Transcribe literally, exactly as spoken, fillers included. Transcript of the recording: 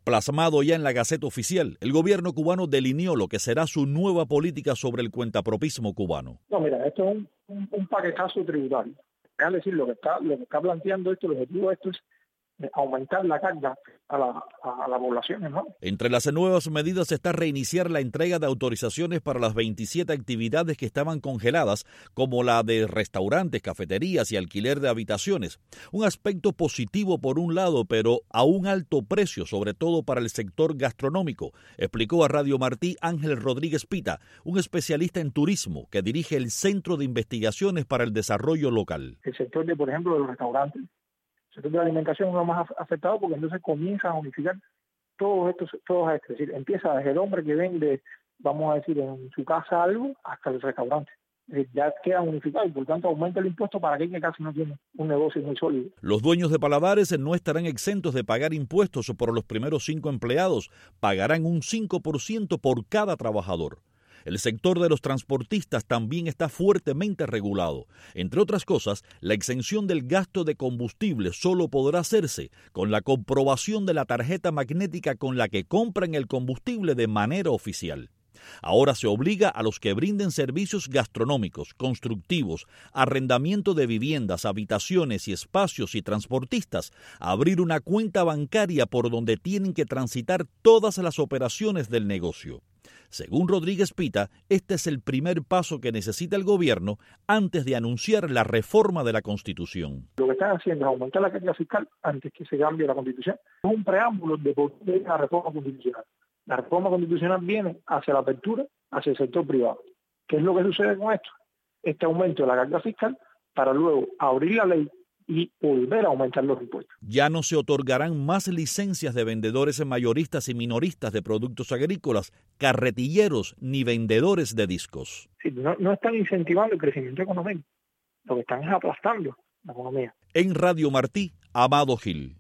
Plasmado ya en la Gaceta Oficial, el gobierno cubano delineó lo que será su nueva política sobre el cuentapropismo cubano. No, mira, esto es un, un, un paquetazo tributario. Es decir, lo que está, lo que está planteando esto, el objetivo de esto es aumentar la carga a la, a la población, ¿no? Entre las nuevas medidas está reiniciar la entrega de autorizaciones para las veintisiete actividades que estaban congeladas, como la de restaurantes, cafeterías y alquiler de habitaciones. Un aspecto positivo por un lado, pero a un alto precio, sobre todo para el sector gastronómico, explicó a Radio Martí Ángel Rodríguez Pita, un especialista en turismo que dirige el Centro de Investigaciones para el Desarrollo Local. El sector de, por ejemplo, de los restaurantes, el sector de la alimentación es lo más afectado porque entonces comienzan a unificar todos estos, todos estos. Es decir, empieza desde el hombre que vende, vamos a decir, en su casa algo, hasta el restaurante. Es decir, ya queda unificado y por tanto aumenta el impuesto para aquel que casi no tiene un negocio muy sólido. Los dueños de paladares no estarán exentos de pagar impuestos por los primeros cinco empleados. Pagarán un cinco por ciento por cada trabajador. El sector de los transportistas también está fuertemente regulado. Entre otras cosas, la exención del gasto de combustible solo podrá hacerse con la comprobación de la tarjeta magnética con la que compran el combustible de manera oficial. Ahora se obliga a los que brinden servicios gastronómicos, constructivos, arrendamiento de viviendas, habitaciones y espacios y transportistas a abrir una cuenta bancaria por donde tienen que transitar todas las operaciones del negocio. Según Rodríguez Pita, este es el primer paso que necesita el gobierno antes de anunciar la reforma de la Constitución. Lo que están haciendo es aumentar la carga fiscal antes que se cambie la Constitución. Es un preámbulo de por qué la reforma constitucional. La reforma constitucional viene hacia la apertura, hacia el sector privado. ¿Qué es lo que sucede con esto? Este aumento de la carga fiscal para luego abrir la ley y volver a aumentar los impuestos. Ya no se otorgarán más licencias de vendedores mayoristas y minoristas de productos agrícolas, carretilleros ni vendedores de discos. Sí, no, no están incentivando el crecimiento económico, lo que están es aplastando la economía. En Radio Martí, Amado Gil.